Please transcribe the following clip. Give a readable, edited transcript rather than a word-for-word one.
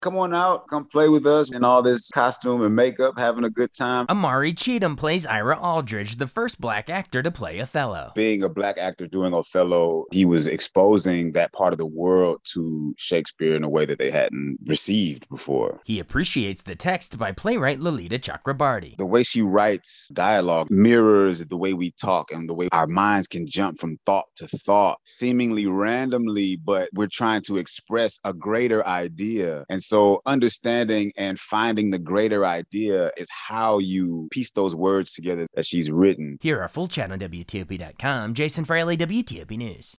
Come on out, come play with us in all this costume and makeup, having a good time. Amari Cheatham plays Ira Aldridge, the first black actor to play Othello. Being a black actor doing Othello, he was exposing that part of the world to Shakespeare in a way that they hadn't received before. He appreciates the text by playwright Lalita Chakrabarti. The way she writes dialogue mirrors the way we talk and the way our minds can jump from thought to thought, seemingly randomly, but we're trying to express a greater idea. And so understanding and finding the greater idea is how you piece those words together that she's written. Hear our full chat on WTOP.com. Jason Fraley, WTOP News.